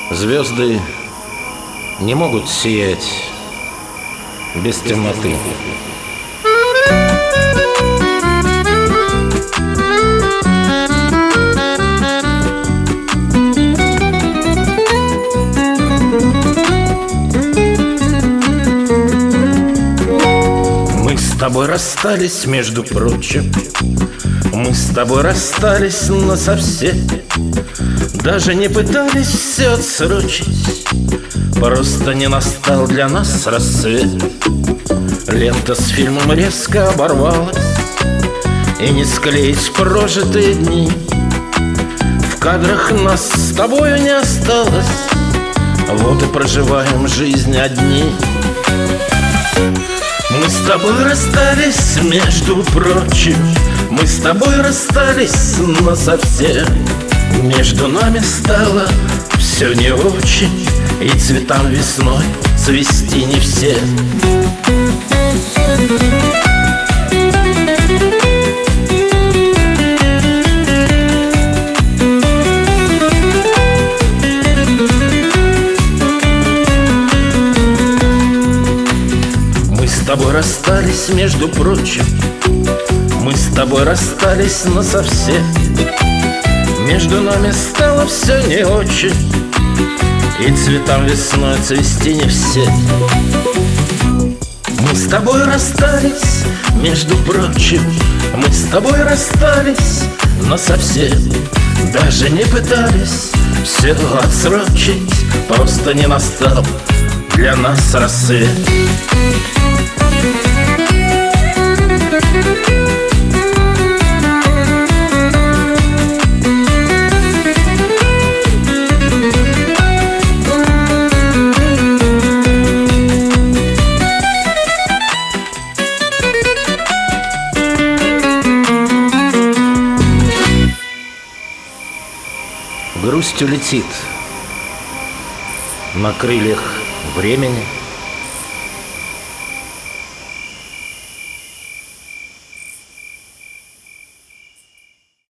Звезды не могут сиять без темноты. Мы с тобой расстались, между прочим. Мы с тобой расстались насовсем. Даже не пытались все отсрочить. Просто не настал для нас рассвет. Лента с фильмом резко оборвалась, и не склеить прожитые дни. В кадрах нас с тобою не осталось. Вот и проживаем жизнь одни. Мы с тобой расстались, между прочим. Мы с тобой расстались насовсем. Между нами стало все не очень, и цветам весной цвести не все. Мы с тобой расстались, между прочим. Мы с тобой расстались насовсем. Между нами стало все не очень, и цветам весной цвести не все. Мы с тобой расстались, между прочим. Мы с тобой расстались насовсем. Даже не пытались все отсрочить. Просто не настал для нас рассвет. Грусть улетит на крыльях времени.